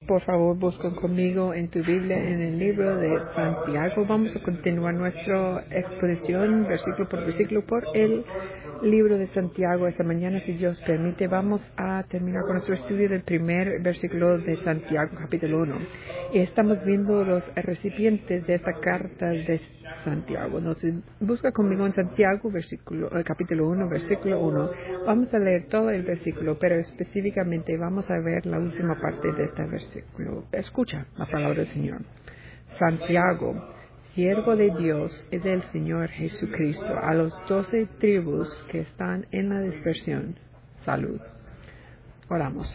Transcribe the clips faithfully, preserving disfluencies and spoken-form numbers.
por favor, busquen conmigo en tu Biblia en el libro de Santiago. Vamos a continuar nuestra exposición, versículo por versículo, por el libro de Santiago. Esta mañana, si Dios permite, vamos a terminar con nuestro estudio del primer versículo de Santiago, capítulo uno. Y estamos viendo los recipientes de esta carta de Santiago. Entonces, busca conmigo en Santiago, versículo, eh, capítulo uno, versículo uno. Vamos a leer todo el versículo, pero específicamente vamos a ver la última parte de este versículo. Escucha la palabra del Señor. Santiago, siervo de Dios y del Señor Jesucristo, a los doce tribus que están en la dispersión. Salud. Oramos.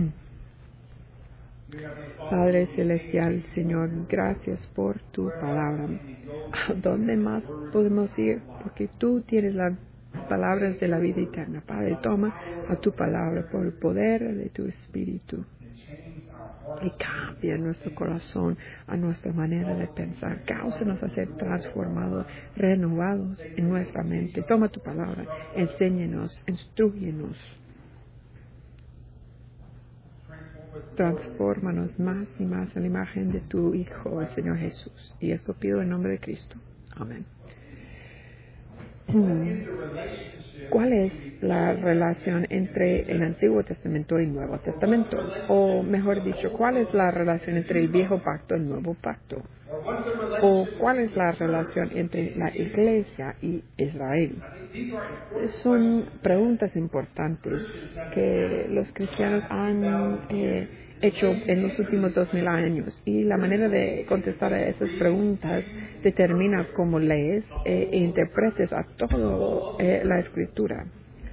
Padre Celestial, Señor, gracias por tu palabra. ¿A dónde más podemos ir? Porque tú tienes las palabras de la vida eterna. Padre, toma a tu palabra por el poder de tu Espíritu y cambia nuestro corazón a nuestra manera de pensar. Cáusanos a ser transformados, renovados en nuestra mente. Toma tu palabra, enséñanos, instrúyenos. Transfórmanos más y más en la imagen de tu Hijo, el Señor Jesús. Y eso pido en nombre de Cristo. Amén. ¿Cuál es la relación entre el Antiguo Testamento y el Nuevo Testamento? O mejor dicho, ¿cuál es la relación entre el Viejo Pacto y el Nuevo Pacto? ¿O cuál es la relación entre la Iglesia y Israel? Son preguntas importantes que los cristianos han eh, hecho en los últimos dos mil años, y la manera de contestar a esas preguntas determina cómo lees eh, e interpretes a toda eh, la Escritura.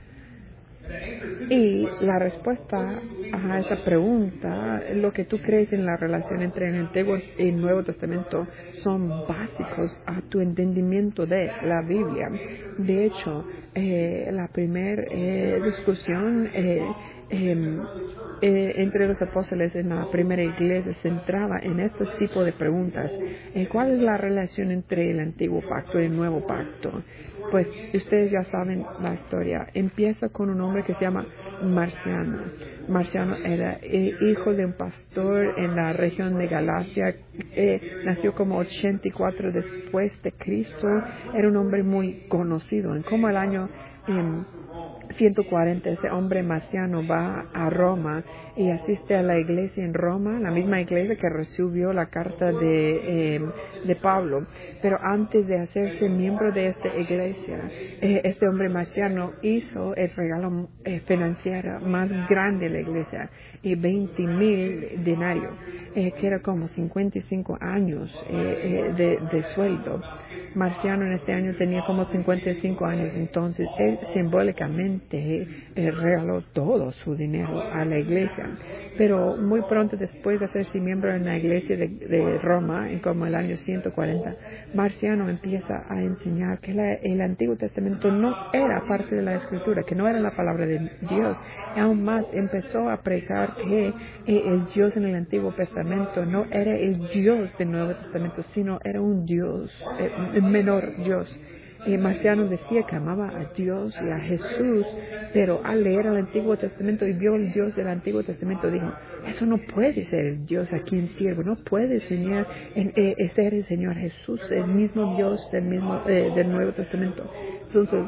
Y la respuesta a esa pregunta, lo que tú crees en la relación entre el Antiguo y el Nuevo Testamento, son básicos a tu entendimiento de la Biblia. De hecho, eh, la primera eh, discusión eh, eh, eh, entre los apóstoles en la primera iglesia se centraba en este tipo de preguntas. Eh, ¿Cuál es la relación entre el Antiguo Pacto y el Nuevo Pacto? Pues ustedes ya saben la historia. Empieza con un hombre que se llama Marciano. Marciano era eh, hijo de un pastor en la región de Galacia. Eh, nació como ochenta y cuatro después de Cristo. Era un hombre muy conocido. En como el año eh, ciento cuarenta, ese hombre marciano va a Roma y asiste a la iglesia en Roma, la misma iglesia que recibió la carta de, eh, de Pablo. Pero antes de hacerse miembro de esta iglesia, eh, este hombre marciano hizo el regalo eh, financiero más grande de la iglesia, y veinte mil denarios, eh, que era como cincuenta y cinco años eh, eh, de, de sueldo. Marciano en este año tenía como cincuenta y cinco años, entonces él simbólicamente eh, regaló todo su dinero a la iglesia. Pero muy pronto después de hacerse miembro en la iglesia de, de Roma, en como el año ciento cuarenta, Marciano empieza a enseñar que la, el Antiguo Testamento no era parte de la Escritura, que no era la palabra de Dios. Y aún más empezó a predicar que eh, el Dios en el Antiguo Testamento no era el Dios del Nuevo Testamento, sino era un Dios, eh, el menor Dios. Eh, Marciano decía que amaba a Dios y a Jesús, pero al leer el Antiguo Testamento y vio el Dios del Antiguo Testamento, dijo, eso no puede ser el Dios a quien sirvo, no puede Señor, en, eh, ser el Señor Jesús, el mismo Dios del, mismo, eh, del Nuevo Testamento. Entonces,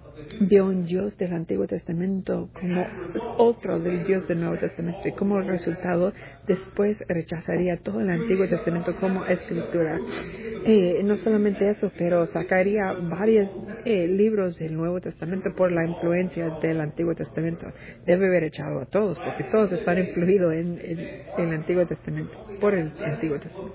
vio un Dios del Antiguo Testamento como otro del Dios del Nuevo Testamento, y como resultado después rechazaría todo el Antiguo Testamento como escritura. Eh, no solamente eso, pero sacaría varios eh, libros del Nuevo Testamento por la influencia del Antiguo Testamento. Debe haber echado a todos, porque todos están influidos en, en, en el Antiguo Testamento, por el Antiguo Testamento.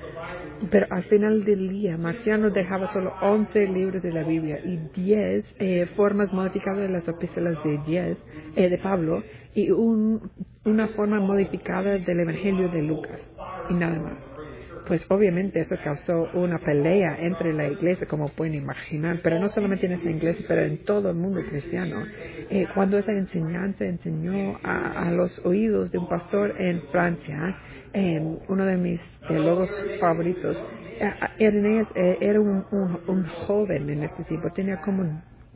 Pero al final del día, Marciano dejaba solo once libros de la Biblia y diez eh, formas modificadas de las epístolas de, diez, eh, de Pablo, y un, una forma modificada del Evangelio de Lucas, y nada más. Pues obviamente eso causó una pelea entre la iglesia, como pueden imaginar, pero no solamente en esa iglesia, pero en todo el mundo cristiano. Eh, cuando esa enseñanza enseñó a, a los oídos de un pastor en Francia, eh, uno de mis teólogos favoritos, eh, Irenaeus eh, era un, un, un joven en este tiempo, tenía como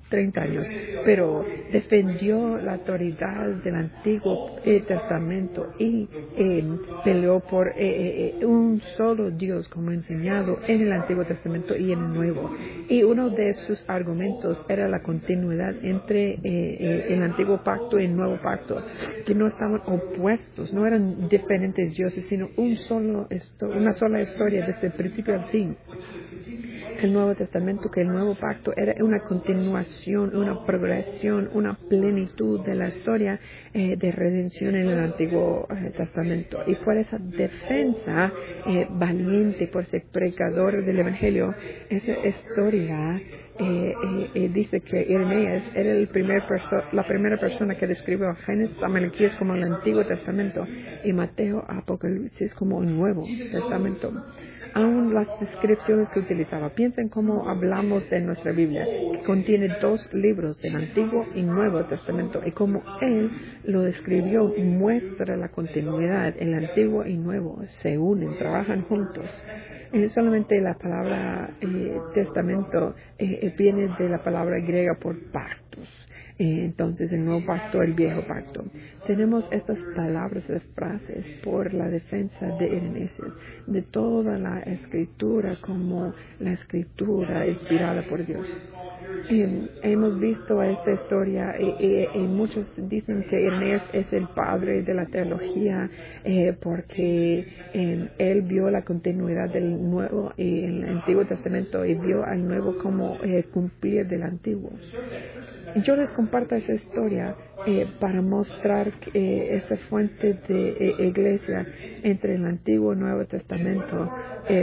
treinta años, pero defendió la autoridad del Antiguo eh, Testamento y eh, peleó por eh, eh, un solo Dios como enseñado en el Antiguo Testamento y en el Nuevo. Y uno de sus argumentos era la continuidad entre eh, eh, el Antiguo Pacto y el Nuevo Pacto, que no estaban opuestos, no eran diferentes dioses, sino un solo una sola historia desde el principio al fin. El Nuevo Testamento, que el Nuevo Pacto era una continuación, una progresión, una plenitud de la historia eh, de redención en el Antiguo eh, Testamento. Y por esa defensa eh, valiente, por ser predicador del Evangelio, esa historia eh, eh, eh, dice que Irenaeus era el primer perso- la primera persona que describió Génesis a Malaquías como el Antiguo Testamento y Mateo a Apocalipsis como el Nuevo Testamento. Aún las descripciones que utilizaba. Piensen cómo hablamos de nuestra Biblia, que contiene dos libros del Antiguo y Nuevo Testamento, y cómo él lo describió, muestra la continuidad. El Antiguo y Nuevo se unen, trabajan juntos. Eh, solamente la palabra eh, testamento eh, viene de la palabra griega por pactos. Eh, entonces, el nuevo pacto, el viejo pacto. Tenemos estas palabras, estas frases por la defensa de Irenaeus, de toda la escritura como la escritura inspirada por Dios. Eh, hemos visto esta historia y, y, y muchos dicen que Irenaeus es el padre de la teología eh, porque eh, él vio la continuidad del Nuevo y el Antiguo Testamento y vio al Nuevo como eh, cumplir del Antiguo. Yo les comparto esa historia eh, para mostrar eh, esa fuente de eh, iglesia entre el Antiguo y Nuevo Testamento. Eh,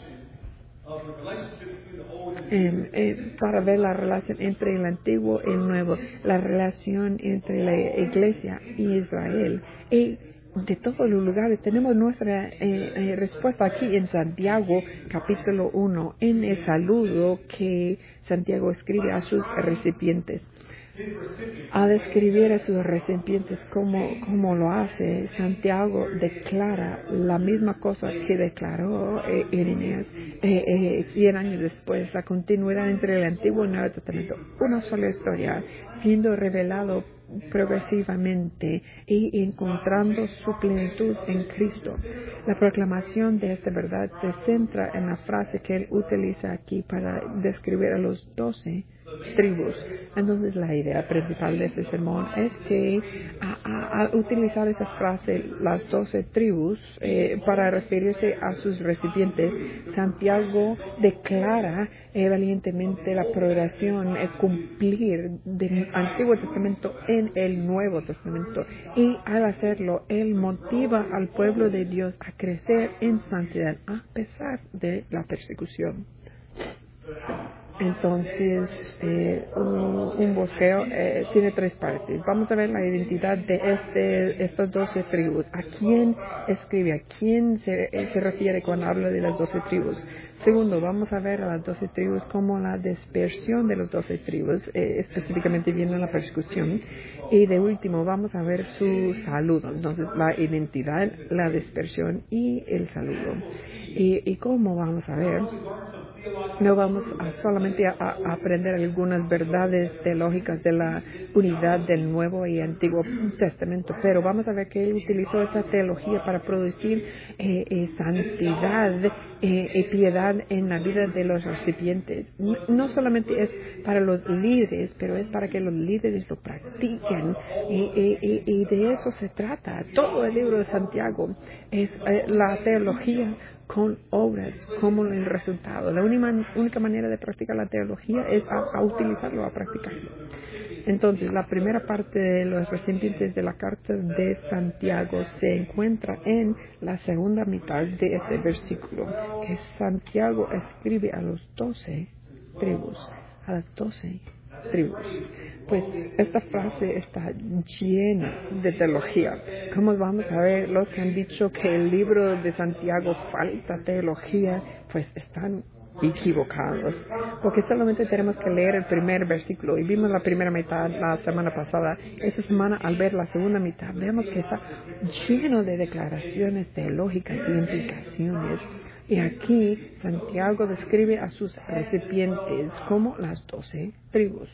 Eh, eh, para ver la relación entre el Antiguo y el Nuevo, la relación entre la Iglesia y Israel. Y de todos los lugares tenemos nuestra eh, eh, respuesta aquí en Santiago capítulo uno, en el saludo que Santiago escribe a sus recipientes. Al escribir a sus recipientes como, como lo hace, Santiago declara la misma cosa que declaró eh, Irenaeus eh, eh, cien años después, la continuidad entre el Antiguo y el Nuevo Testamento, una sola historia, siendo revelado progresivamente y encontrando su plenitud en Cristo. La proclamación de esta verdad se centra en la frase que él utiliza aquí para describir a los doce tribus. Entonces la idea principal de este sermón es que al utilizar esa frase, las doce tribus, eh, para referirse a sus recipientes, Santiago declara eh, valientemente la progresión, el cumplir del Antiguo Testamento en el Nuevo Testamento, y al hacerlo, él motiva al pueblo de Dios a crecer en santidad a pesar de la persecución. Entonces, eh, un, un bosqueo eh, tiene tres partes. Vamos a ver la identidad de este, estas doce tribus. ¿A quién escribe? ¿A quién se, eh, se refiere cuando habla de las doce tribus? Segundo, vamos a ver a las doce tribus como la dispersión de las doce tribus, eh, específicamente viendo la persecución. Y de último, vamos a ver su saludo. Entonces, la identidad, la dispersión y el saludo. Y, y cómo vamos a ver, no vamos a solamente a, a aprender algunas verdades teológicas de la unidad del Nuevo y Antiguo Testamento, pero vamos a ver que él utilizó esa teología para producir eh, eh, santidad eh, y piedad en la vida de los recipientes. No, no solamente es para los líderes, pero es para que los líderes lo practiquen, y, y, y, y de eso se trata. Todo el libro de Santiago es eh, la teología con obras como el resultado. La única, única manera de practicar la teología es a, a utilizarlo, a practicarlo. Entonces, la primera parte de los recipientes de la carta de Santiago se encuentra en la segunda mitad de este versículo, que Santiago escribe a los doce tribus, a las doce tribus. Pues esta frase está llena de teología. Como vamos a ver, los que han dicho que el libro de Santiago falta teología, pues están equivocados, porque solamente tenemos que leer el primer versículo, y vimos la primera mitad la semana pasada. Esta semana, al ver la segunda mitad, vemos que está lleno de declaraciones teológicas y implicaciones. Y aquí Santiago describe a sus recipientes como las doce tribus.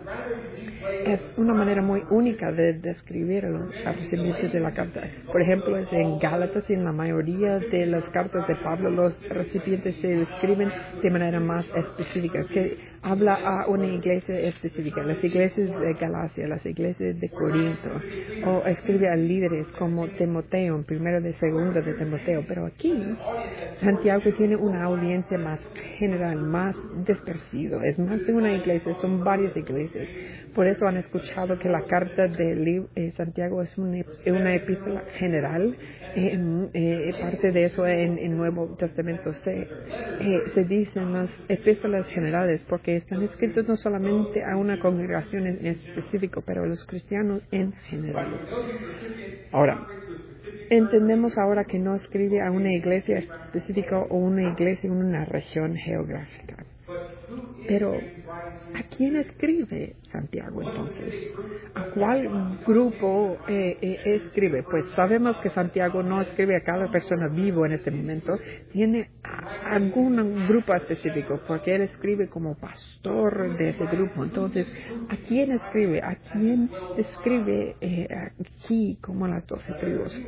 Es una manera muy única de describir a los recipientes de la carta. Por ejemplo, es en Gálatas y en la mayoría de las cartas de Pablo, los recipientes se describen de manera más específica, que habla a una iglesia específica, las iglesias de Galacia, las iglesias de Corinto, o escribe a líderes como Timoteo, en primero de segundo de Timoteo. Pero aquí, Santiago tiene una audiencia más general, más dispersido. Es más de una iglesia, son varias iglesias. Por eso han escuchado que la carta de eh, Santiago es una, una epístola general. Eh, eh, parte de eso en el Nuevo Testamento se, eh, se dicen las epístolas generales porque están escritos no solamente a una congregación en específico, pero a los cristianos en general. Ahora, entendemos ahora que no escribe a una iglesia específica o una iglesia en una región geográfica. Pero, ¿a quién escribe Santiago entonces? ¿A cuál grupo eh, eh, escribe? Pues sabemos que Santiago no escribe a cada persona vivo en este momento, tiene a algún grupo específico, porque él escribe como pastor de ese grupo. Entonces, ¿a quién escribe? ¿A quién escribe eh, aquí como las doce tribus?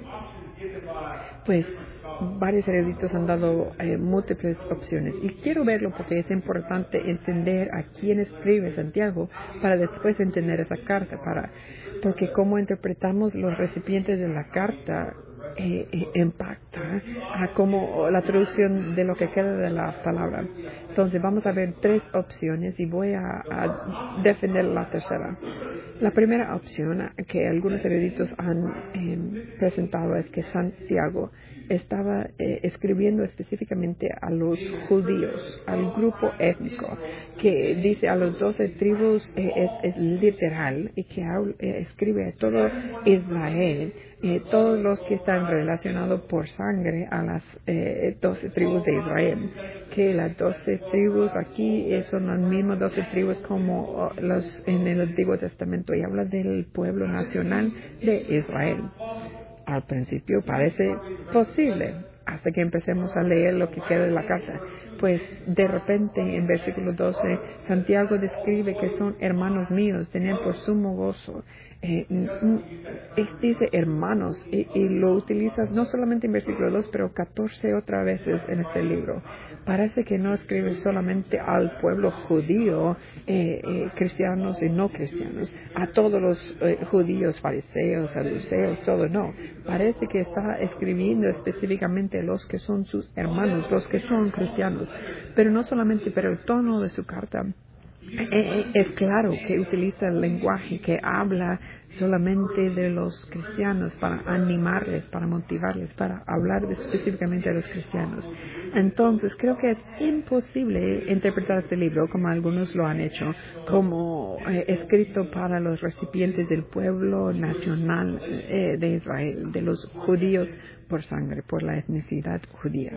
Pues varios eruditos han dado eh, múltiples opciones y quiero verlo porque es importante entender a quién escribe Santiago para después entender esa carta, para porque cómo interpretamos los recipientes de la carta eh, eh, impacta a cómo la traducción de lo que queda de la palabra. Entonces vamos a ver tres opciones y voy a, a defender la tercera. La primera opción que algunos eruditos han eh, presentado es que Santiago estaba eh, escribiendo específicamente a los judíos, al grupo étnico, que dice a los doce tribus eh, es, es literal y que habla, eh, escribe a todo Israel, eh, todos los que están relacionados por sangre a las eh, doce tribus de Israel, que las doce tribus aquí eh, son las mismas doce tribus como oh, los en el Antiguo Testamento y habla del pueblo nacional de Israel. Al principio parece posible, hasta que empecemos a leer lo que queda de la carta. Pues de repente en versículo doce, Santiago describe que son hermanos míos, tenían por sumo gozo. Eh, es, dice hermanos y, y lo utiliza no solamente en versículo dos, pero catorce otras veces en este libro. Parece que no escribe solamente al pueblo judío, eh, eh, cristianos y no cristianos, a todos los eh, judíos, fariseos, saduceos, todo, no. Parece que está escribiendo específicamente a los que son sus hermanos, los que son cristianos. Pero no solamente, pero el tono de su carta eh, es claro que utiliza el lenguaje que habla solamente de los cristianos para animarles, para motivarles, para hablar específicamente de los cristianos. Entonces, creo que es imposible interpretar este libro, como algunos lo han hecho, como eh, escrito para los recipientes del pueblo nacional eh, de Israel, de los judíos por sangre, por la etnicidad judía.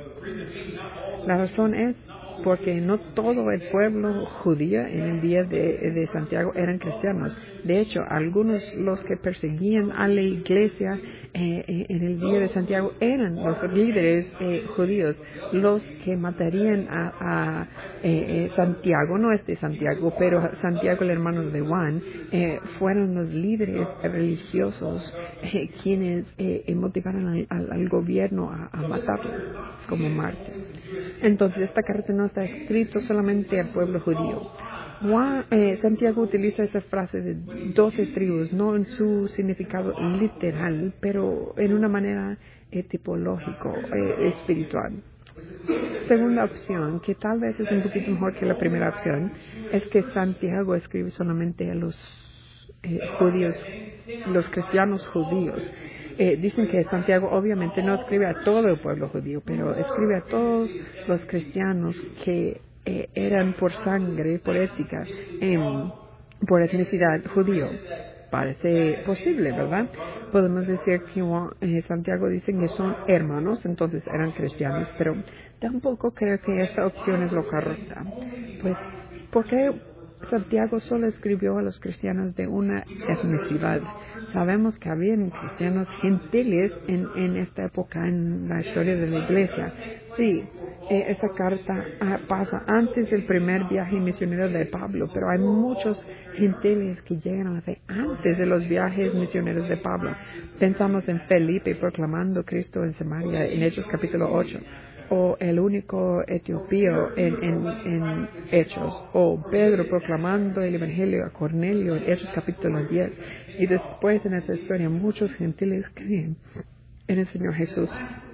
La razón es porque no todo el pueblo judío en el día de, de Santiago eran cristianos. De hecho, algunos los que perseguían a la iglesia eh, en el día de Santiago eran los líderes eh, judíos, los que matarían a, a eh, eh, Santiago, no es de Santiago, pero Santiago, el hermano de Juan, eh, fueron los líderes religiosos eh, quienes eh, motivaron al, al, al gobierno a, a matarlo como mártir. Entonces, esta carta no está escrita solamente al pueblo judío. Juan, eh, Santiago utiliza esa frase de doce tribus, no en su significado literal, pero en una manera eh, tipológico, eh, espiritual. Segunda opción, que tal vez es un poquito mejor que la primera opción, es que Santiago escribe solamente a los eh, judíos, los cristianos judíos. Eh, dicen que Santiago obviamente no escribe a todo el pueblo judío, pero escribe a todos los cristianos que eh, eran por sangre, por ética, eh, por etnicidad judío. Parece posible, ¿verdad? Podemos decir que eh, Santiago dice que son hermanos, entonces eran cristianos, pero tampoco creo que esta opción es lo correcta. Pues, ¿por qué Santiago solo escribió a los cristianos de una etnicidad? Sabemos que habían cristianos gentiles en, en esta época en la historia de la iglesia. Sí, eh, esa carta ah, pasa antes del primer viaje misionero de Pablo, pero hay muchos gentiles que llegan a la fe antes de los viajes misioneros de Pablo. Pensamos en Felipe proclamando Cristo en Samaria en Hechos capítulo ocho, o el único etiopío en, en, en Hechos, o Pedro proclamando el Evangelio a Cornelio en Hechos capítulo diez. Y después en esa historia muchos gentiles creen en el Señor Jesús.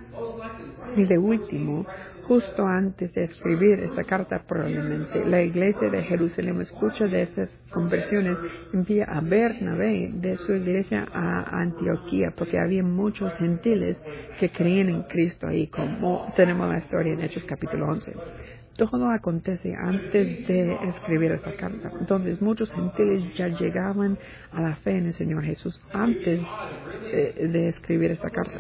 Y de último, justo antes de escribir esta carta, probablemente la iglesia de Jerusalén escucha de esas conversiones, envía a Bernabé de su iglesia a Antioquía, porque había muchos gentiles que creían en Cristo ahí, como tenemos la historia en Hechos capítulo once. Todo acontece antes de escribir esta carta. Entonces muchos gentiles ya llegaban a la fe en el Señor Jesús antes de, de escribir esta carta.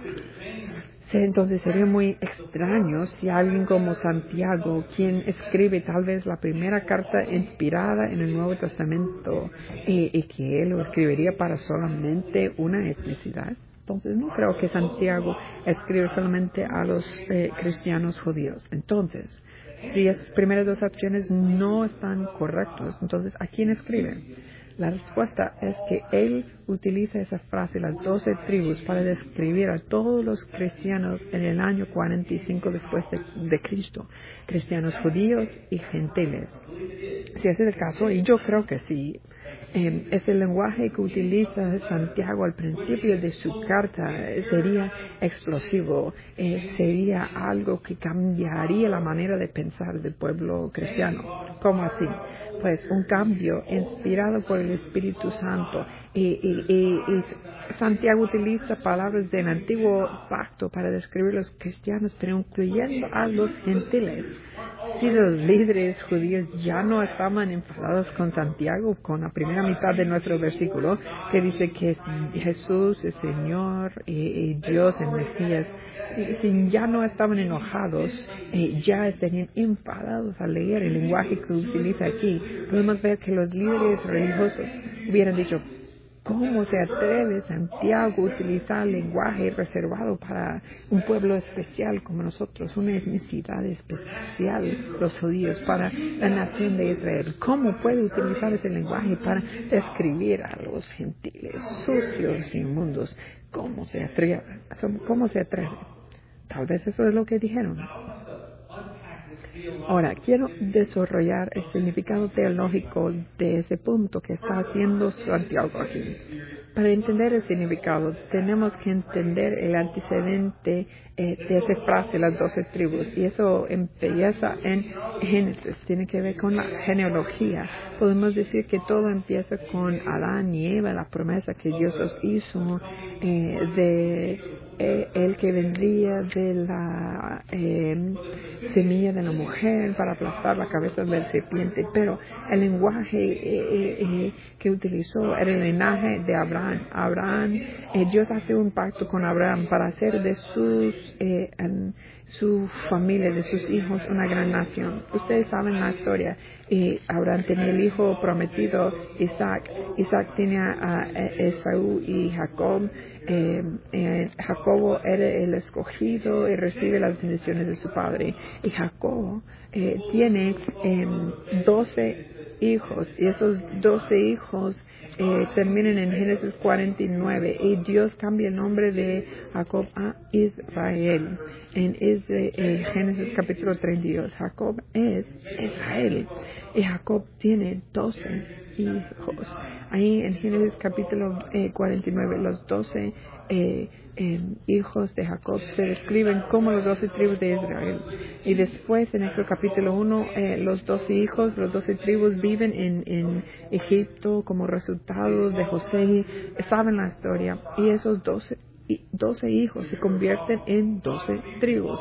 Sí, entonces sería muy extraño si alguien como Santiago, quien escribe tal vez la primera carta inspirada en el Nuevo Testamento, y, y que él lo escribiría para solamente una etnicidad. Entonces no creo que Santiago escribe solamente a los eh, cristianos judíos. Entonces, si esas primeras dos opciones no están correctas, entonces ¿a quién escribe? La respuesta es que él utiliza esa frase, las doce tribus, para describir a todos los cristianos en el año cuarenta y cinco después de, de Cristo, cristianos judíos y gentiles. Si ese es el caso, y yo creo que sí, eh, es el lenguaje que utiliza Santiago al principio de su carta, eh, sería explosivo, eh, sería algo que cambiaría la manera de pensar del pueblo cristiano. ¿Cómo así? Pues un cambio inspirado por el Espíritu Santo. Y, y, y, y Santiago utiliza palabras del antiguo pacto para describir a los cristianos, pero incluyendo a los gentiles. Si los líderes judíos ya no estaban enfadados con Santiago, con la primera mitad de nuestro versículo, que dice que Jesús es Señor y, y Dios el Mesías, si ya no estaban enojados, eh, ya estarían enfadados al leer el lenguaje que utiliza aquí, podemos ver que los líderes religiosos hubieran dicho: ¿cómo se atreve Santiago a utilizar lenguaje reservado para un pueblo especial como nosotros, una etnicidad especial, los judíos, para la nación de Israel? ¿Cómo puede utilizar ese lenguaje para describir a los gentiles sucios y inmundos? ¿Cómo se atreve? ¿Cómo se atreve? Tal vez eso es lo que dijeron. Ahora, quiero desarrollar el significado teológico de ese punto que está haciendo Santiago aquí. Para entender el significado, tenemos que entender el antecedente eh, de esa frase, las doce tribus. Y eso empieza en Génesis, tiene que ver con la genealogía. Podemos decir que todo empieza con Adán y Eva, la promesa que Dios os hizo eh, de eh, el que vendría de la eh, semilla de la mujer para aplastar la cabeza del serpiente. Pero el lenguaje eh, eh, que utilizó era el linaje de Abraham. Abraham, eh, Dios hace un pacto con Abraham para hacer de sus eh, en, su familia, de sus hijos, una gran nación. Ustedes saben la historia. Y Abraham tenía el hijo prometido, Isaac. Isaac tenía a Esaú y Jacob. Eh, eh, Jacobo era el escogido y recibe las bendiciones de su padre. Y Jacob eh, tiene eh, doce hijos, y esos doce hijos eh, terminan en Génesis cuarenta y nueve, y Dios cambia el nombre de Jacob a Israel. En ese, eh, Génesis capítulo treinta y dos, Jacob es Israel, y Jacob tiene doce hijos. Ahí en Génesis capítulo eh, cuarenta y nueve, los doce eh, eh, hijos de Jacob se describen como los doce tribus de Israel. Y después en este capítulo uno, eh, los doce hijos, los doce tribus viven en, en Egipto como resultado de José. Saben la historia. Y esos doce, doce hijos se convierten en doce tribus.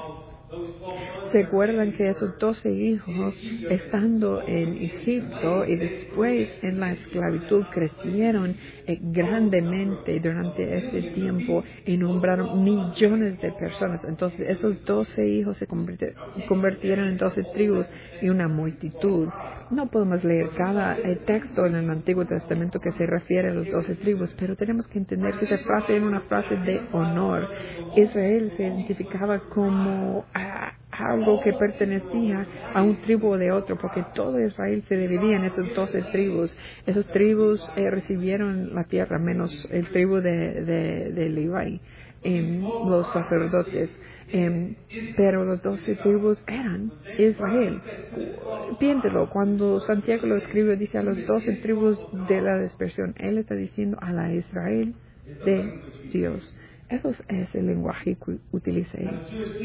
¿Se acuerdan que esos doce hijos, estando en Egipto y después en la esclavitud, crecieron eh, grandemente durante ese tiempo y nombraron millones de personas? Entonces esos doce hijos se convirtieron en doce tribus y una multitud. No podemos leer cada eh, texto en el Antiguo Testamento que se refiere a los doce tribus, pero tenemos que entender que esa frase era una frase de honor. Israel se identificaba como ah, algo que pertenecía a un tribu o de otro, porque todo Israel se dividía en esas doce tribus. Esas tribus eh, recibieron la tierra, menos el tribu de, de, de Levi, eh, los sacerdotes. Eh, pero los doce tribus eran Israel. Piéntelo, cuando Santiago lo escribe, dice a los doce tribus de la dispersión. Él está diciendo a la Israel de Dios. Eso es el lenguaje que utiliza él.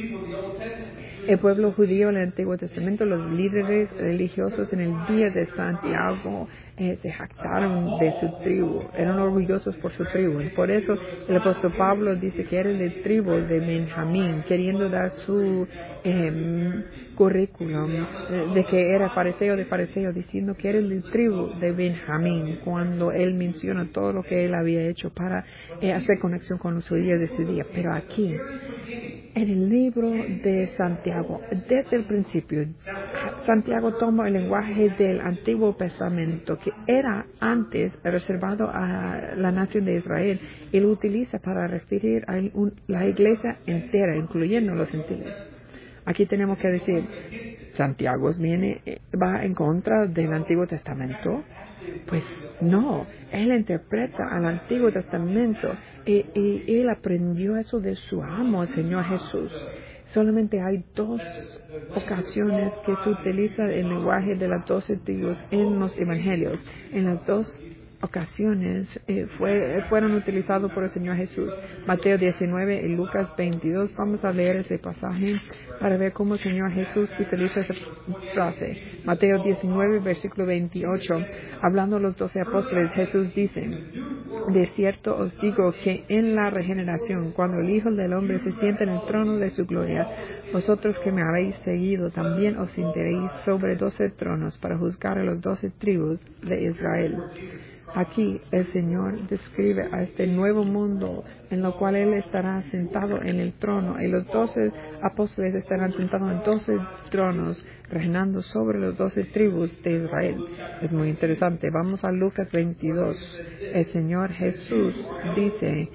El pueblo judío en el Antiguo Testamento, los líderes religiosos en el día de Santiago eh, se jactaron de su tribu, eran orgullosos por su tribu. Y por eso el apóstol Pablo dice que era de tribu de Benjamín, queriendo dar su eh, currículum eh, de que era fariseo de fariseo, diciendo que era de tribu de Benjamín, cuando él menciona todo lo que él había hecho para eh, hacer conexión con los judíos de su día. Pero aquí, en el libro de Santiago, desde el principio, Santiago toma el lenguaje del Antiguo Testamento, que era antes reservado a la nación de Israel, y lo utiliza para referir a un, la iglesia entera, incluyendo los gentiles. Aquí tenemos que decir, Santiago viene, va en contra del Antiguo Testamento. Pues no, él interpreta al Antiguo Testamento y, y él aprendió eso de su amo, el Señor Jesús. Solamente hay dos ocasiones que se utiliza el lenguaje de las doce tribus en los evangelios. En las dos ocasiones eh, fue, fueron utilizados por el Señor Jesús. Mateo diecinueve y Lucas veintidós. Vamos a leer ese pasaje para ver cómo el Señor Jesús utiliza esa frase. Mateo diecinueve, versículo veintiocho. Hablando a los doce apóstoles, Jesús dice: de cierto os digo que en la regeneración, cuando el Hijo del Hombre se sienta en el trono de su gloria, vosotros que me habéis seguido también os sentaréis sobre doce tronos para juzgar a los doce tribus de Israel. Aquí el Señor describe a este nuevo mundo en lo cual Él estará sentado en el trono, y los doce apóstoles estarán sentados en doce tronos, reinando sobre los doce tribus de Israel. Es muy interesante. Vamos a Lucas veintidós. El Señor Jesús dice: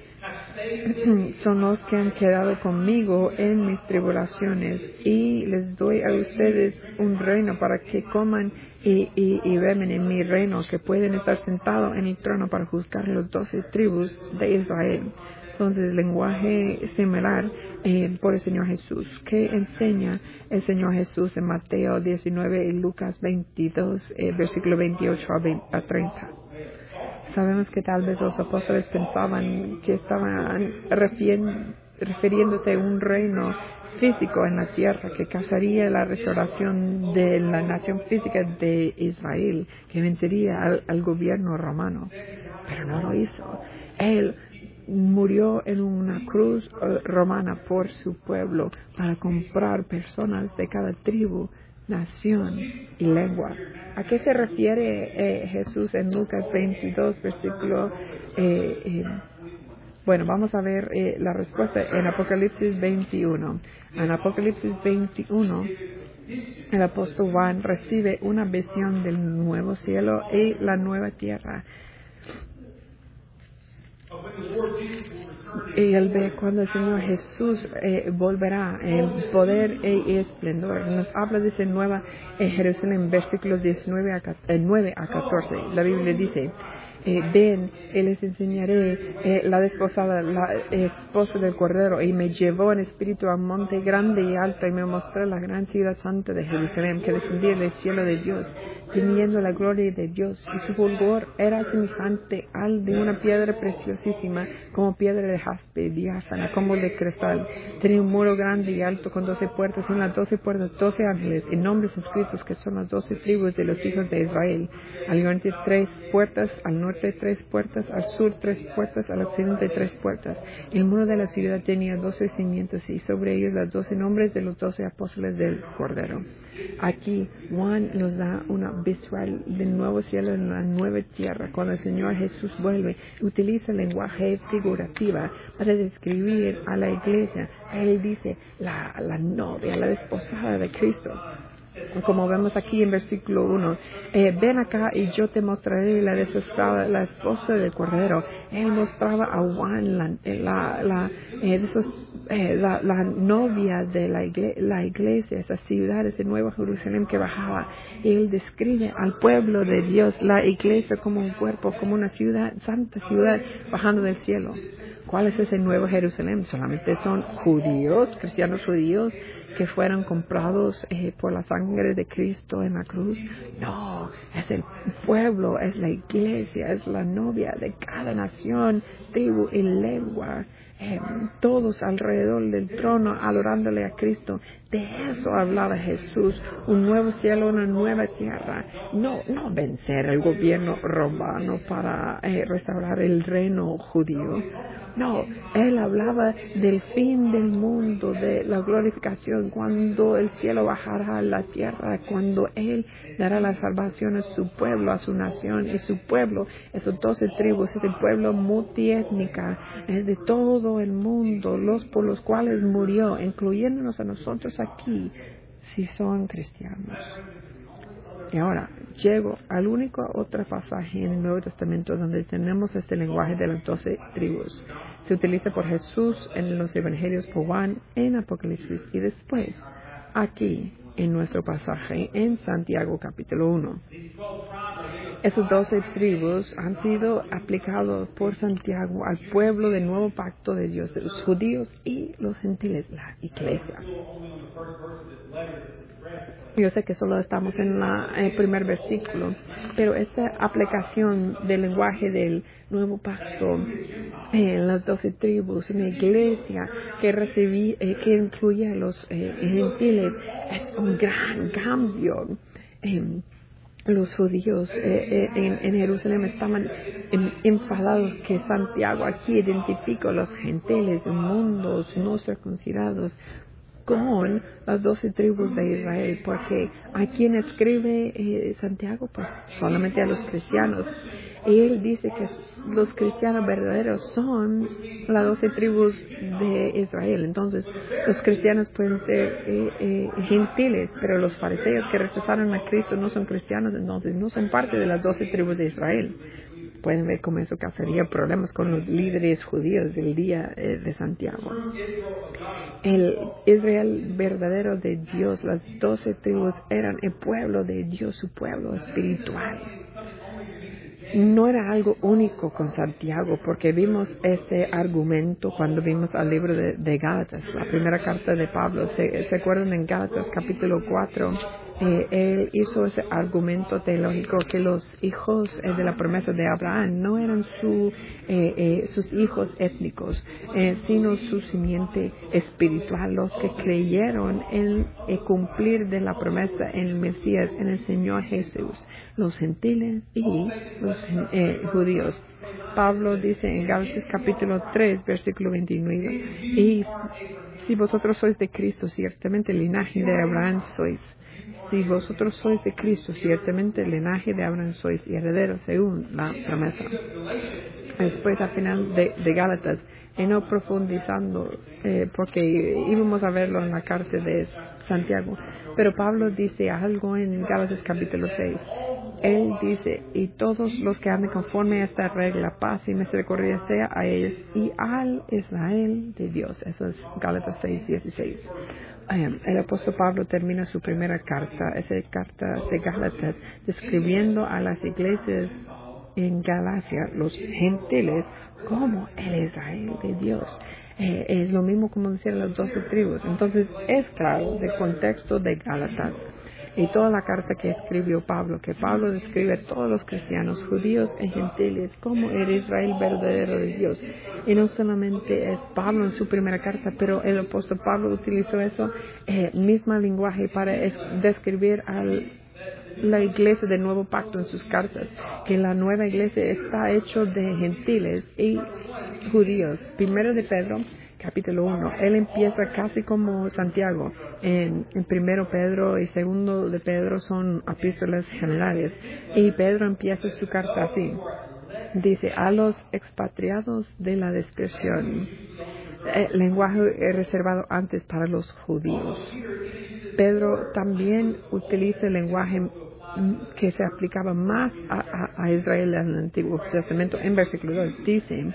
son los que han quedado conmigo en mis tribulaciones, y les doy a ustedes un reino para que coman y, y, y beban en mi reino, que pueden estar sentados en el trono para juzgar los doce tribus de Israel. Entonces, el lenguaje similar eh, por el Señor Jesús. ¿Qué enseña el Señor Jesús en Mateo diecinueve y Lucas veintidós, eh, versículo veintiocho a treinta? Sabemos que tal vez los apóstoles pensaban que estaban refiriéndose a un reino físico en la tierra que causaría la restauración de la nación física de Israel, que vencería al, al gobierno romano. Pero no lo hizo. Él murió en una cruz uh, romana por su pueblo para comprar personas de cada tribu, nación y lengua. ¿A qué se refiere eh, Jesús en Lucas veintidós, versículo? Eh, eh, bueno, vamos a ver eh, la respuesta en Apocalipsis veintiuno. En Apocalipsis veintiuno, el apóstol Juan recibe una visión del nuevo cielo y la nueva tierra. Y él ve cuando el Señor Jesús eh, volverá en poder y esplendor. Nos habla de esa nueva eh, Jerusalén, versículos diecinueve a, eh, nueve a catorce. La Biblia dice: eh, ven, y les enseñaré eh, la desposada, la esposa del Cordero. Y me llevó en espíritu a un monte grande y alto, y me mostró la gran ciudad santa de Jerusalén, que descendía del cielo de Dios, teniendo la gloria de Dios, y su fulgor era semejante al de una piedra preciosísima, como piedra de jaspe, diáfana, como de cristal. Tenía un muro grande y alto con doce puertas, y en las doce puertas doce ángeles, y nombres escritos que son las doce tribus de los hijos de Israel. Al oriente tres puertas, al norte tres puertas, al sur tres puertas, al occidente tres puertas. El muro de la ciudad tenía doce cimientos, y sobre ellos los doce nombres de los doce apóstoles del Cordero. Aquí Juan nos da una visual del nuevo cielo y la nueva tierra. Cuando el Señor Jesús vuelve, utiliza el lenguaje figurativa para describir a la iglesia. Él dice la, la novia, la desposada de Cristo. Como vemos aquí en versículo uno, eh, ven acá y yo te mostraré la desesperada, la esposa del Cordero. Él mostraba a Juan, la, la, la, eh, de esos, eh, la, la novia de la, igle, la iglesia, esas ciudades de Nueva Jerusalén que bajaba. Y él describe al pueblo de Dios, la iglesia como un cuerpo, como una ciudad, santa ciudad, bajando del cielo. ¿Cuál es ese Nuevo Jerusalén? Solamente son judíos, cristianos judíos, que fueron comprados eh, por la sangre de Cristo en la cruz. No, es el pueblo, es la iglesia, es la novia de cada nación, tribu y lengua. Eh, todos alrededor del trono adorándole a Cristo. De eso hablaba Jesús, un nuevo cielo, una nueva tierra. No, no vencer el gobierno romano para eh, restaurar el reino judío. No, él hablaba del fin del mundo, de la glorificación, cuando el cielo bajará a la tierra, cuando él dará la salvación a su pueblo, a su nación, y su pueblo, esos doce tribus, ese pueblo multiétnica, es de todo el mundo, los por los cuales murió, incluyéndonos a nosotros aquí, si son cristianos. Y ahora, llego al único otro pasaje en el Nuevo Testamento donde tenemos este lenguaje de las doce tribus. Se utiliza por Jesús en los Evangelios, por Juan en Apocalipsis y después aquí en nuestro pasaje en Santiago capítulo uno. Esos doce tribus han sido aplicados por Santiago al pueblo del nuevo pacto de Dios, de los judíos y los gentiles, la iglesia. Yo sé que solo estamos en la, el primer versículo, pero esta aplicación del lenguaje del nuevo pacto en las doce tribus, una iglesia que recibí, eh, que incluye a los eh, gentiles, es un gran cambio. Eh, los judíos eh, eh, en, en Jerusalén estaban eh, enfadados que Santiago aquí identifica a los gentiles, mundos no circuncidados, con las doce tribus de Israel, porque a quien escribe eh, Santiago, pues solamente a los cristianos. Y él dice que los cristianos verdaderos son las doce tribus de Israel. Entonces, los cristianos pueden ser eh, eh, gentiles, pero los fariseos que rechazaron a Cristo no son cristianos, entonces no son parte de las doce tribus de Israel. Pueden ver cómo eso causaría problemas con los líderes judíos del día eh, de Santiago. El Israel verdadero de Dios, las doce tribus, eran el pueblo de Dios, su pueblo espiritual. No era algo único con Santiago, porque vimos ese argumento cuando vimos al libro de, de Gálatas, la primera carta de Pablo. ¿Se, ¿se acuerdan en Gálatas capítulo cuatro? Eh, él hizo ese argumento teológico que los hijos eh, de la promesa de Abraham no eran su, eh, eh, sus hijos étnicos, eh, sino su simiente espiritual, los que creyeron en el cumplir de la promesa en el Mesías, en el Señor Jesús, los gentiles y los eh, judíos. Pablo dice en Gálatas capítulo tres, versículo veintinueve, y si vosotros sois de Cristo, ciertamente el linaje de Abraham sois. Si vosotros sois de Cristo, ciertamente el linaje de Abraham sois y herederos según la promesa. Después, al final de, de Gálatas, y no profundizando, eh, porque íbamos a verlo en la carta de Santiago, pero Pablo dice algo en Gálatas capítulo seis. Él dice, y todos los que anden conforme a esta regla, paz y misericordia sea a ellos y al Israel de Dios. Eso es Gálatas seis, dieciséis. Um, el apóstol Pablo termina su primera carta, esa carta de Gálatas, describiendo a las iglesias en Galacia, los gentiles, como el Israel de Dios. Eh, es lo mismo como decían las doce tribus. Entonces es claro del contexto de Gálatas y toda la carta que escribió Pablo, que Pablo describe a todos los cristianos, judíos y gentiles, como el Israel verdadero de Dios. Y no solamente es Pablo en su primera carta, pero el apóstol Pablo utilizó eso, eh, mismo lenguaje para es, describir al la iglesia del nuevo pacto en sus cartas, que la nueva iglesia está hecho de gentiles y judíos. Primero de Pedro, capítulo uno, él empieza casi como Santiago. En, en primero Pedro y segundo de Pedro son epístolas generales. Y Pedro empieza su carta así. Dice, a los expatriados de la dispersión, el lenguaje reservado antes para los judíos. Pedro también utiliza el lenguaje que se aplicaba más a, a, a Israel en el Antiguo Testamento. En versículo dos dice,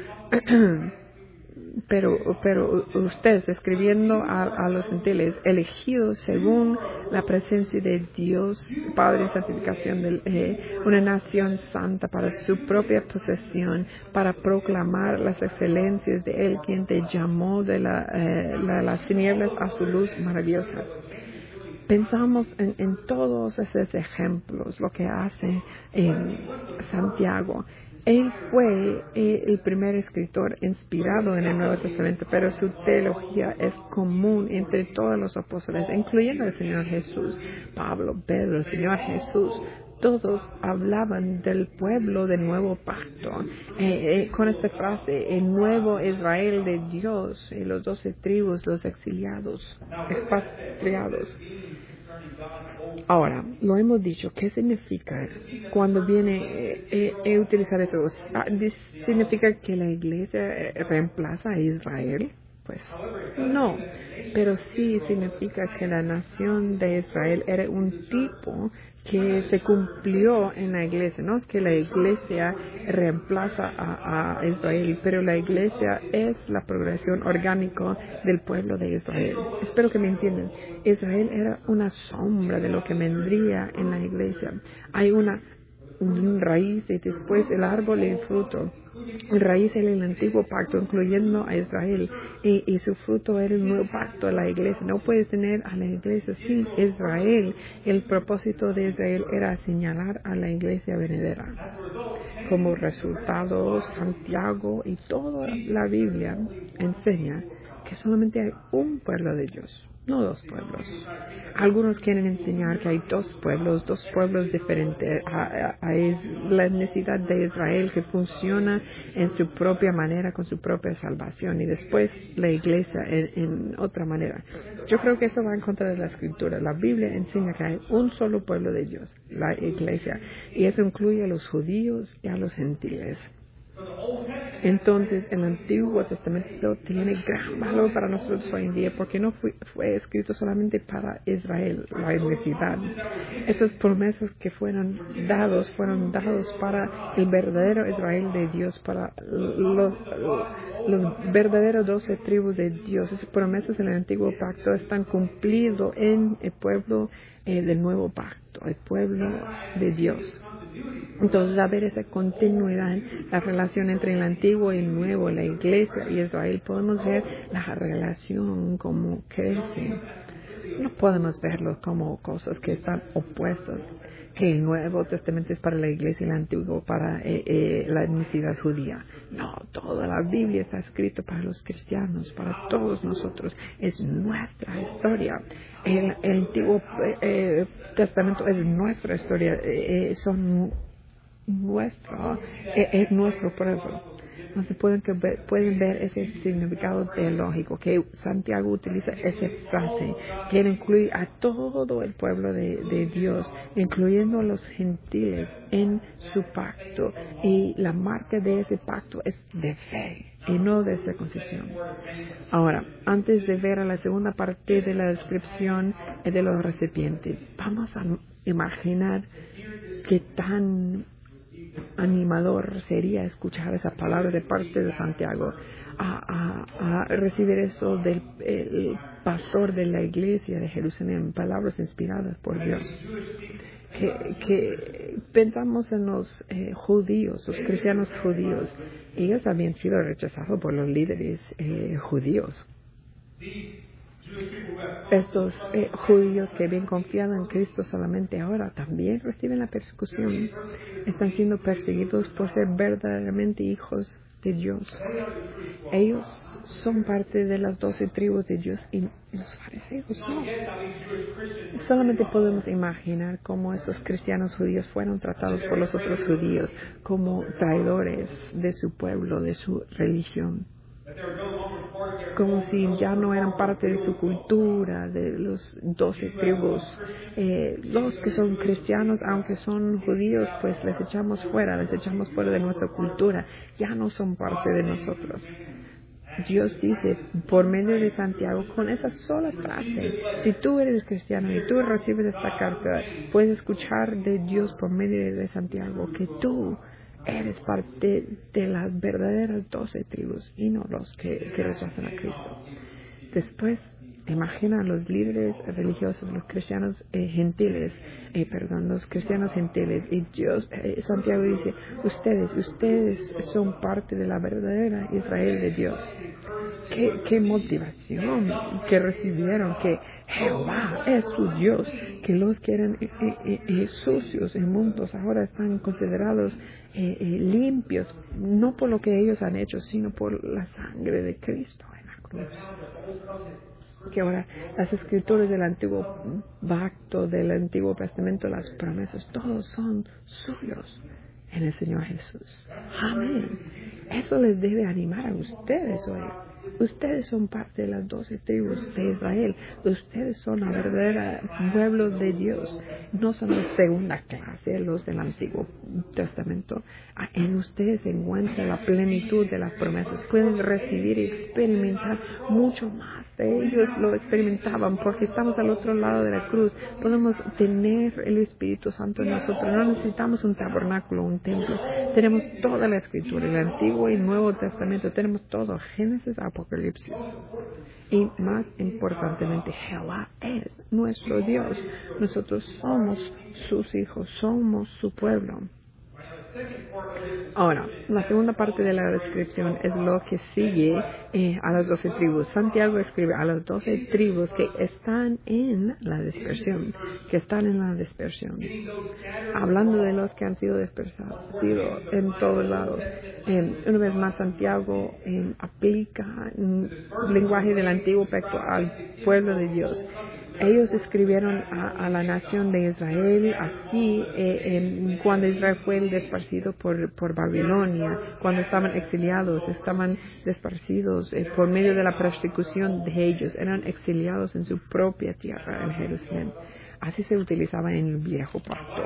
pero, pero ustedes, escribiendo a, a los gentiles, elegidos según la presencia de Dios, Padre y santificación de eh, una nación santa para su propia posesión, para proclamar las excelencias de Él, quien te llamó de la, eh, la, las tinieblas a su luz maravillosa. Pensamos en, en todos esos ejemplos, lo que hace en Santiago. Él fue eh, el primer escritor inspirado en el Nuevo Testamento, pero su teología es común entre todos los apóstoles, incluyendo el Señor Jesús, Pablo, Pedro, el Señor Jesús. Todos hablaban del pueblo del nuevo pacto, eh, eh, con esta frase, el nuevo Israel de Dios, eh, los doce tribus, los exiliados, expatriados. Ahora, lo hemos dicho, ¿qué significa cuando viene eh, eh, eh, utilizar eso? Ah, ¿significa que la iglesia reemplaza a Israel? Pues no, pero sí significa que la nación de Israel era un tipo que se cumplió en la iglesia. No es que la iglesia reemplaza a, a Israel, pero la iglesia es la progresión orgánica del pueblo de Israel. Espero que me entiendan. Israel era una sombra de lo que vendría en la iglesia. Hay una, una raíz y después el árbol y el fruto. El raíz era el antiguo pacto, incluyendo a Israel, y, y su fruto era el nuevo pacto de la iglesia. No puedes tener a la iglesia sin Israel. El propósito de Israel era señalar a la iglesia venidera. Como resultado, Santiago y toda la Biblia enseña que solamente hay un pueblo de Dios, no dos pueblos. Algunos quieren enseñar que hay dos pueblos, dos pueblos diferentes. Hay la necesidad de Israel que funciona en su propia manera, con su propia salvación, y después la iglesia en, en otra manera. Yo creo que eso va en contra de la escritura. La Biblia enseña que hay un solo pueblo de Dios, la iglesia, y eso incluye a los judíos y a los gentiles. Entonces, el Antiguo Testamento tiene gran valor para nosotros hoy en día porque no fue, fue escrito solamente para Israel, la necesidad. Estas promesas que fueron dados, fueron dados para el verdadero Israel de Dios, para los, los verdaderos doce tribus de Dios. Esas promesas en el Antiguo Pacto están cumplidas en el pueblo eh, del Nuevo Pacto, el pueblo de Dios. Entonces, a ver esa continuidad, la relación entre el antiguo y el nuevo, la iglesia y Israel, podemos ver la relación como crece. No podemos verlo como cosas que están opuestas, que el Nuevo Testamento es para la iglesia y el antiguo para eh, eh, la necesidad judía. No, toda la Biblia está escrita para los cristianos, para todos nosotros. Es nuestra historia. El, el Antiguo eh, Testamento es nuestra historia. Eh, son nuestro, eh, es nuestro pueblo. No se pueden, que ver, pueden ver ese significado teológico que Santiago utiliza esa frase. Quiere incluir a todo el pueblo de, de Dios, incluyendo a los gentiles en su pacto. Y la marca de ese pacto es de fe y no de circuncisión. Ahora, antes de ver a la segunda parte de la descripción de los recipientes, vamos a imaginar qué tan animador sería escuchar esa palabra de parte de Santiago, a, a, a recibir eso del el pastor de la iglesia de Jerusalén, palabras inspiradas por Dios. Que, que pensamos en los eh, judíos, los cristianos judíos, ellos habían sido rechazados por los líderes eh, judíos. Estos eh, judíos que habían confiado en Cristo solamente ahora también reciben la persecución. Están siendo perseguidos por ser verdaderamente hijos de Dios. Ellos son parte de las doce tribus de Dios y los fariseos no. Solamente podemos imaginar cómo esos cristianos judíos fueron tratados por los otros judíos como traidores de su pueblo, de su religión. Como si ya no eran parte de su cultura, de los doce tribus. Eh, los que son cristianos, aunque son judíos, pues les echamos fuera, les echamos fuera de nuestra cultura. Ya no son parte de nosotros. Dios dice por medio de Santiago con esa sola frase, si tú eres cristiano y tú recibes esta carta, puedes escuchar de Dios por medio de Santiago que tú eres parte de las verdaderas doce tribus y no los que, que rechazan a Cristo. Después, imagina a los líderes religiosos, los cristianos eh, gentiles, eh, perdón, los cristianos gentiles, y Dios, eh, Santiago dice, ustedes, ustedes son parte de la verdadera Israel de Dios. Qué, qué motivación que recibieron, que Jehová es su Dios, que los que eran eh, eh, eh, sucios, inmundos, ahora están considerados eh, eh, limpios, no por lo que ellos han hecho, sino por la sangre de Cristo en la cruz. Que ahora las escrituras del antiguo pacto, del antiguo testamento, las promesas, todos son suyos en el Señor Jesús. Amén. Eso les debe animar a ustedes hoy. Ustedes son parte de las doce tribus de Israel. Ustedes son la verdadera pueblo de Dios. No son de segunda clase los del Antiguo Testamento. En ustedes se encuentra la plenitud de las promesas. Pueden recibir y experimentar mucho más. Ellos lo experimentaban porque estamos al otro lado de la cruz. Podemos tener el Espíritu Santo en nosotros. No necesitamos un tabernáculo, un templo. Tenemos toda la Escritura, el Antiguo y Nuevo Testamento. Tenemos todo, Génesis, Apocalipsis. Y más importantemente, Jehová es nuestro Dios. Nosotros somos sus hijos, somos su pueblo. Ahora, la segunda parte de la descripción es lo que sigue eh, a las doce tribus. Santiago escribe a las doce tribus que están en la dispersión, que están en la dispersión. Hablando de los que han sido dispersados en todos lados. Eh, una vez más, Santiago eh, aplica el lenguaje del antiguo pacto al pueblo de Dios. Ellos escribieron a, a la nación de Israel aquí eh, eh, cuando Israel fue desparcido por, por Babilonia, cuando estaban exiliados, estaban desparcidos eh, por medio de la persecución de ellos, eran exiliados en su propia tierra, en Jerusalén. Así se utilizaba en el viejo pacto.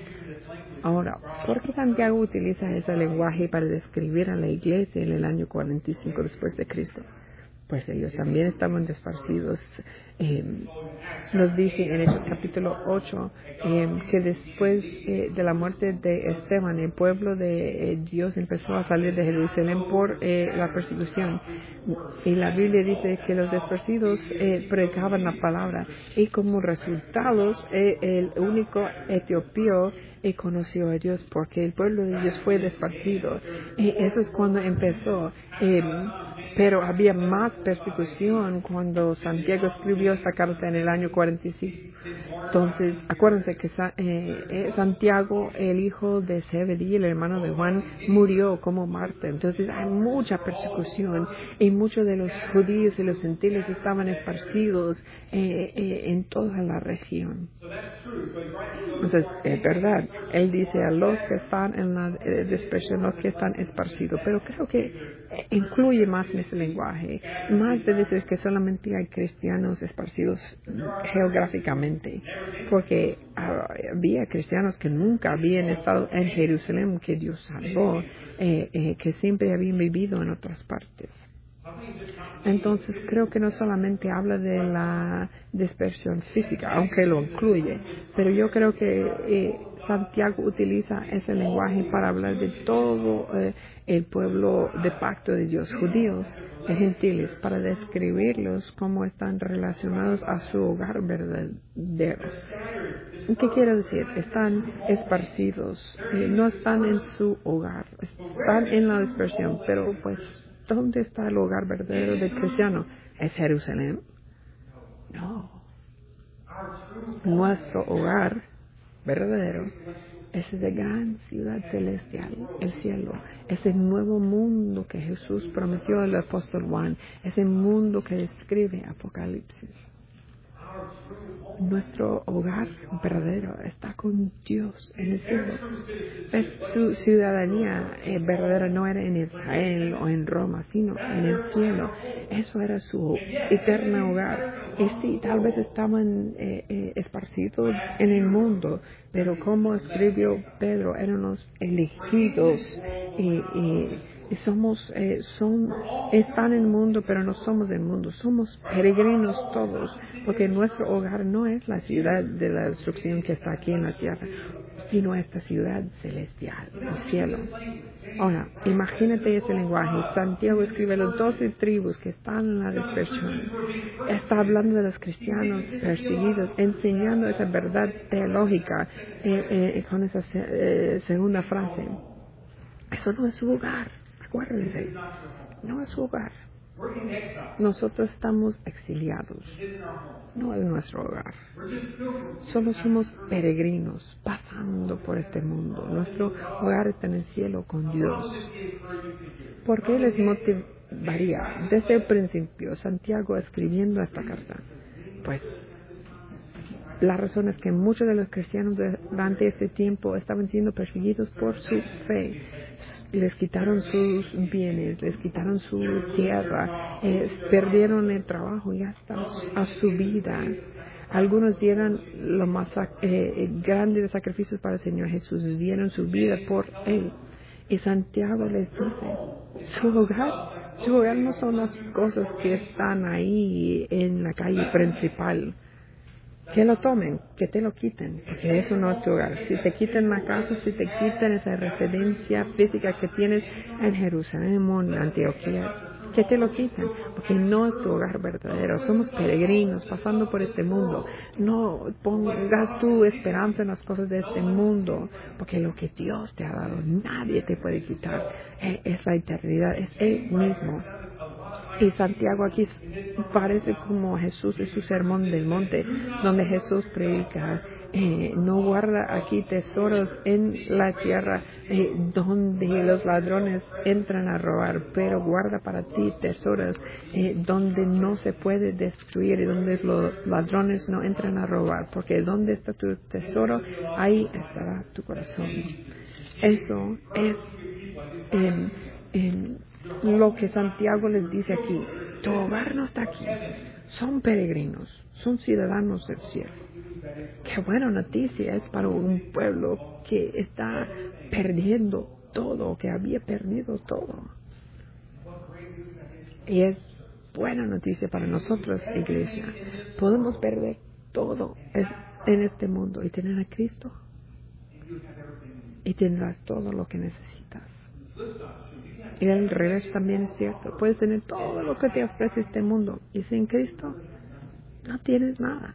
Ahora, ¿por qué Santiago utiliza ese lenguaje para describir a la iglesia en el año cuarenta y cinco después de Cristo? Pues ellos también estaban desparcidos. Eh, nos dice en Hechos capítulo ocho eh, que después eh, de la muerte de Esteban, el pueblo de eh, Dios empezó a salir de Jerusalén por eh, la persecución. Y la Biblia dice que los desparcidos eh, predicaban la palabra y como resultados eh, el único etiopío eh, conoció a Dios porque el pueblo de Dios fue desparcido. Y eso es cuando empezó. Eh, Pero había más persecución cuando Santiago escribió esta carta en el año cuarenta y cinco. Entonces, acuérdense que Sa- eh, eh, Santiago, el hijo de Zebedí, el hermano de Juan, murió como mártir. Entonces, hay mucha persecución y muchos de los judíos y los gentiles estaban esparcidos eh, eh, en toda la región. Entonces, es verdad, él dice a los que están en la eh, dispersión, los que están esparcidos, pero creo que eh, incluye más en ese lenguaje, más de decir que solamente hay cristianos esparcidos geográficamente, porque ah, había cristianos que nunca habían estado en Jerusalén, que Dios salvó, eh, eh, que siempre habían vivido en otras partes. Entonces creo que no solamente habla de la dispersión física, aunque lo incluye, pero yo creo que eh, Santiago utiliza ese lenguaje para hablar de todo eh, el pueblo de pacto de Dios, judíos y gentiles, para describirlos como están relacionados a su hogar verdadero. ¿Qué quiere decir? Están esparcidos, eh, no están en su hogar, están en la dispersión, pero pues ¿dónde está el hogar verdadero del cristiano? ¿Es Jerusalén? No. Nuestro hogar verdadero es esa gran ciudad celestial, el cielo, ese nuevo mundo que Jesús prometió al apóstol Juan, ese mundo que describe Apocalipsis. Nuestro hogar verdadero está con Dios en el cielo. ¿Ves? Su ciudadanía eh, verdadera no era en Israel o en Roma, sino en el cielo. Eso era su eterno hogar. Y sí, tal vez estaban eh, eh, esparcidos en el mundo, pero como escribió Pedro, eran los elegidos y, y Y somos, eh, son, están en el mundo, pero no somos del mundo. Somos peregrinos todos, porque nuestro hogar no es la ciudad de la destrucción que está aquí en la tierra, sino esta ciudad celestial, el cielo. Ahora, imagínate ese lenguaje. Santiago escribe las doce tribus que están en la dispersión. Está hablando de los cristianos perseguidos, enseñando esa verdad teológica eh, eh, con esa eh, segunda frase. Eso no es su hogar. Acuérdense, no es su hogar. Nosotros estamos exiliados, no es nuestro hogar. Solo somos peregrinos pasando por este mundo. Nuestro hogar está en el cielo con Dios. ¿Por qué les motivaría? Desde el principio, Santiago escribiendo esta carta, pues la razón es que muchos de los cristianos durante este tiempo estaban siendo perseguidos por su fe. Les quitaron sus bienes, les quitaron su tierra, eh, perdieron el trabajo y hasta a su vida. Algunos dieron los más eh, grandes sacrificios para el Señor Jesús, dieron su vida por Él. Y Santiago les dice, su hogar, su hogar no son las cosas que están ahí en la calle principal. Que lo tomen, que te lo quiten, porque eso no es tu hogar. Si te quitan la casa, si te quitan esa residencia física que tienes en Jerusalén, en Antioquía, que te lo quiten, porque no es tu hogar verdadero. Somos peregrinos pasando por este mundo. No pongas tu esperanza en las cosas de este mundo, porque lo que Dios te ha dado, nadie te puede quitar. Es la eternidad, es Él mismo. Y Santiago aquí parece como Jesús en su sermón del monte, donde Jesús predica, eh, no guarda aquí tesoros en la tierra eh, donde los ladrones entran a robar, pero guarda para ti tesoros eh, donde no se puede destruir y donde los ladrones no entran a robar, porque donde está tu tesoro, ahí estará tu corazón. Eso es eh, eh, lo que Santiago les dice aquí. Tu hogar no está aquí. Son peregrinos, son ciudadanos del cielo. Qué buena noticia es para un pueblo que está perdiendo todo, que había perdido todo. Y es buena noticia para nosotros, iglesia. Podemos perder todo en este mundo y tener a Cristo. Y tendrás todo lo que necesitas. Y al revés también es cierto. Puedes tener todo lo que te ofrece este mundo. Y sin Cristo, no tienes nada.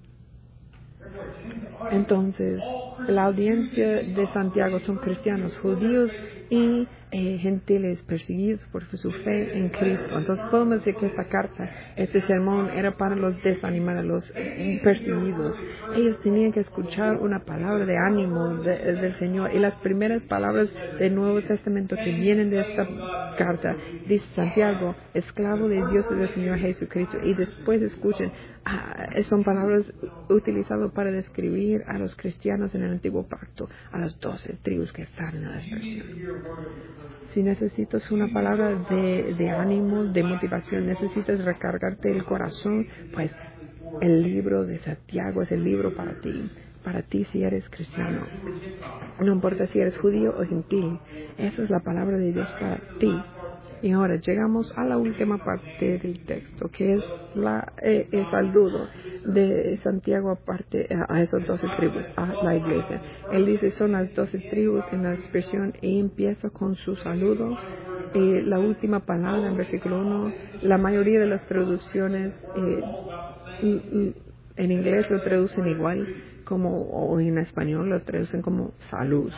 Entonces, la audiencia de Santiago son cristianos, judíos y eh, gentiles perseguidos por su fe en Cristo. Entonces, podemos decir que esta carta, este sermón, era para los desanimados, a los eh, perseguidos. Ellos tenían que escuchar una palabra de ánimo de, del Señor. Y las primeras palabras del Nuevo Testamento que vienen de esta carta, dice Santiago, esclavo de Dios y del Señor Jesucristo. Y después escuchen, ah, son palabras utilizadas para describir a los cristianos en el Antiguo Pacto, a las doce tribus que están en la dispersión. Si necesitas una palabra de, de ánimo, de motivación, necesitas recargarte el corazón, pues el libro de Santiago es el libro para ti. Para ti si eres cristiano. No importa si eres judío o gentil. Eso es la palabra de Dios para ti. Y ahora llegamos a la última parte del texto, que es la, eh, el saludo de Santiago aparte a, a esas doce tribus, a la iglesia. Él dice, son las doce tribus en la expresión y empieza con su saludo. Eh, la última palabra en versículo uno, la mayoría de las traducciones eh, y, y en inglés lo traducen igual, como o en español lo traducen como salud.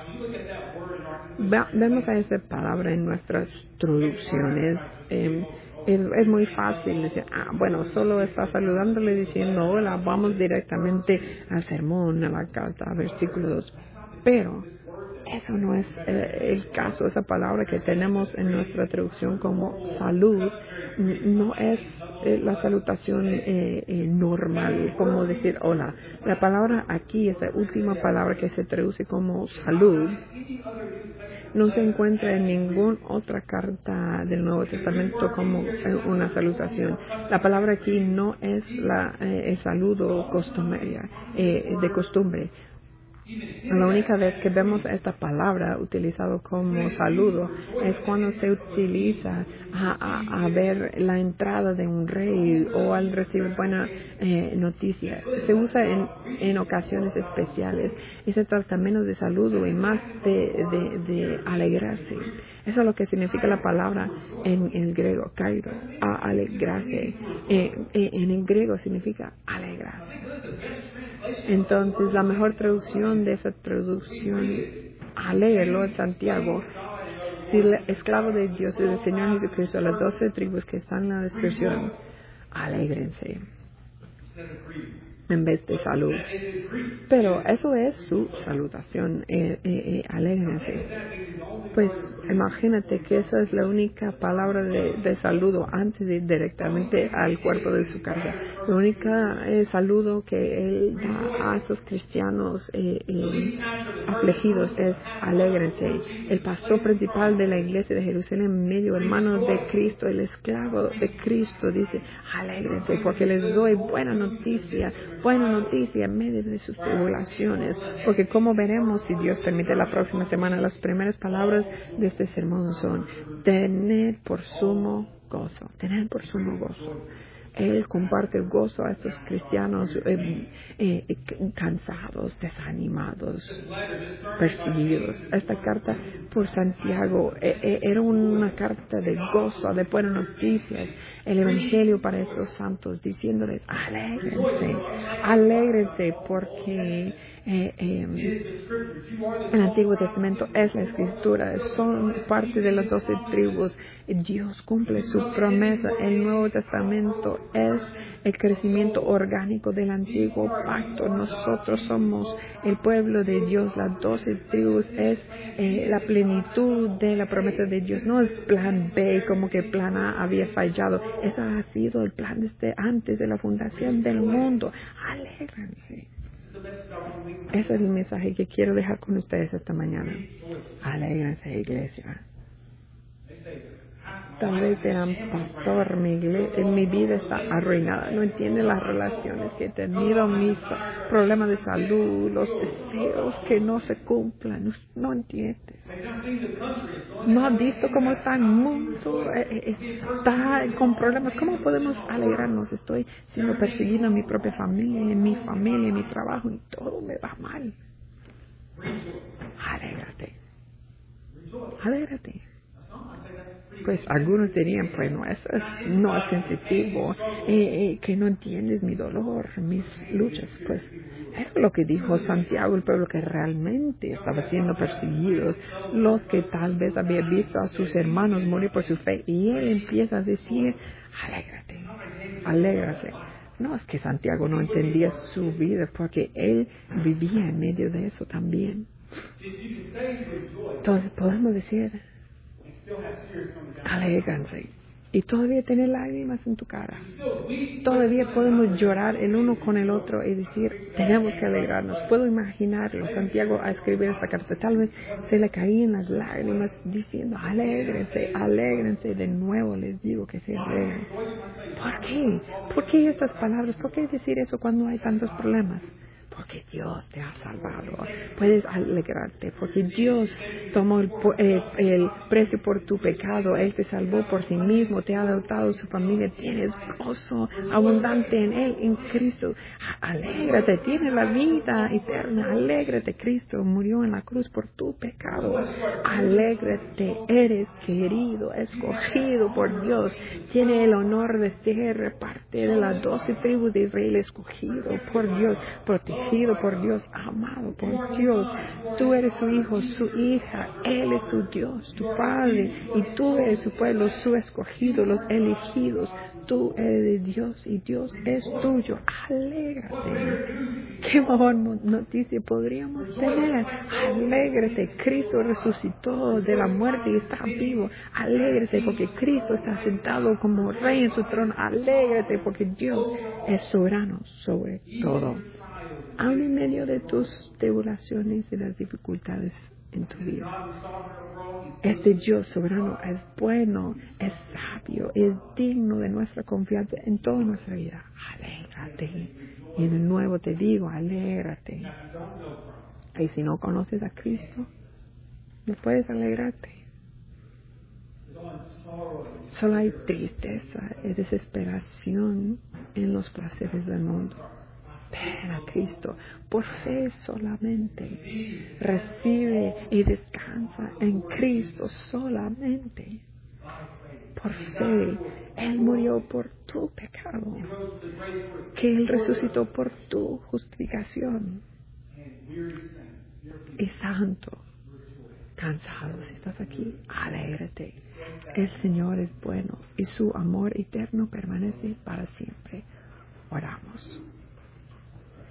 Vemos a esa palabra en nuestras traducciones. Eh, es, es muy fácil decir, ah, bueno, solo está saludándole diciendo hola, vamos directamente al sermón, a la carta, a versículo dos. Pero eso no es eh, el caso. Esa palabra que tenemos en nuestra traducción como salud no es eh, la salutación eh, eh, normal, como decir hola. La palabra aquí, esa última palabra que se traduce como salud, no se encuentra en ninguna otra carta del Nuevo Testamento como una salutación. La palabra aquí no es la, eh, el saludo costumbre, eh, de costumbre. La única vez que vemos esta palabra utilizada como saludo es cuando se utiliza a, a, a ver la entrada de un rey o al recibir buena eh, noticia. Se usa en, en ocasiones especiales y se trata menos de saludo y más de, de, de alegrarse. Eso es lo que significa la palabra en, en el griego, kairo, a alegrarse. Eh, eh, en el griego significa alegrarse. Entonces, la mejor traducción de esa traducción, al leerlo en Santiago, si el esclavo de Dios y del Señor Jesucristo, las doce tribus que están en la descripción, alégrense en vez de salud. Pero eso es su salutación, eh, eh, eh, alégrense. Pues imagínate que esa es la única palabra de, de saludo antes de ir directamente al cuerpo de su carga. La única eh, saludo que él da a esos cristianos eh, eh, afligidos es alégrense. El pastor principal de la iglesia de Jerusalén, medio hermano de Cristo, el esclavo de Cristo, dice alégrense porque les doy buena noticia, buena noticia en medio de sus tribulaciones. Porque como veremos, si Dios permite la próxima semana, las primeras palabras de este sermón son tener por sumo gozo, tener por sumo gozo. Él comparte el gozo a estos cristianos eh, eh, cansados, desanimados, perseguidos. Esta carta por Santiago eh, eh, era una carta de gozo, de buenas noticias, el evangelio para estos santos, diciéndoles alégrense, alégrense porque eh, eh, el Antiguo Testamento es la escritura, son parte de las doce tribus. Dios cumple su promesa. El Nuevo Testamento es el crecimiento orgánico del Antiguo Pacto. Nosotros somos el pueblo de Dios. Las doce tribus es eh, la plenitud de la promesa de Dios. No es plan B, como que plan A había fallado. Ese ha sido el plan desde antes de la fundación del mundo. Alégrense. Ese es el mensaje que quiero dejar con ustedes esta mañana. Alégrense, iglesia. Tal vez dirán, pastor, mi, iglesia, mi vida está arruinada. No entiende las relaciones que he tenido, mis problemas de salud, los deseos que no se cumplan. No entiendes. No has visto cómo está el mundo. Está con problemas. ¿Cómo podemos alegrarnos? Estoy siendo perseguido en mi propia familia, en mi familia, en mi trabajo, y todo me va mal. Alégrate. Alégrate. Pues algunos dirían, pues no, eso es, no es sensitivo, eh, eh, que no entiendes mi dolor, mis luchas. Pues eso es lo que dijo Santiago, el pueblo que realmente estaba siendo perseguidos, los que tal vez habían visto a sus hermanos morir por su fe. Y él empieza a decir, alégrate, alégrate. No es que Santiago no entendía su vida, porque él vivía en medio de eso también. Entonces podemos decir, alégrense. Y todavía tener lágrimas en tu cara. Todavía podemos llorar el uno con el otro y decir, tenemos que alegrarnos. Puedo imaginarlo. Santiago a escribir esta carta, tal vez se le caían las lágrimas diciendo, alégrense, alégrense. De nuevo les digo que se alegren. ¿Por qué? ¿Por qué estas palabras? ¿Por qué decir eso cuando hay tantos problemas? Porque Dios te ha salvado. Puedes alegrarte porque Dios tomó el, eh, el precio por tu pecado. Él te salvó por sí mismo, te ha adoptado su familia. Tienes gozo abundante en Él, en Cristo. Alégrate, tienes la vida eterna. Alégrate, Cristo murió en la cruz por tu pecado. Alégrate, eres querido, escogido por Dios. Tiene el honor de ser parte de las doce tribus de Israel, escogido por Dios, protegido por Dios, amado por Dios. Tú eres su hijo, su hija. Él es tu Dios, tu Padre, y tú eres su pueblo, su escogido, los elegidos. Tú eres de Dios y Dios es tuyo. Alégrate. ¿Qué mejor noticia podríamos tener? Alégrate. Cristo resucitó de la muerte y está vivo. Alégrate porque Cristo está sentado como rey en su trono. Alégrate porque Dios es soberano sobre todo. Aún en medio de tus tribulaciones y las dificultades en tu vida, este Dios soberano es bueno, es sabio, es digno de nuestra confianza en toda nuestra vida. Alégrate. Y de nuevo te digo, alégrate. Y si no conoces a Cristo, no puedes alegrarte. Solo hay tristeza y desesperación en los placeres del mundo. Ven a Cristo por fe solamente. Recibe y descansa en Cristo solamente. Por fe, Él murió por tu pecado, que Él resucitó por tu justificación. Y santo, cansado si estás aquí, alégrate. El Señor es bueno y su amor eterno permanece para siempre. Oramos.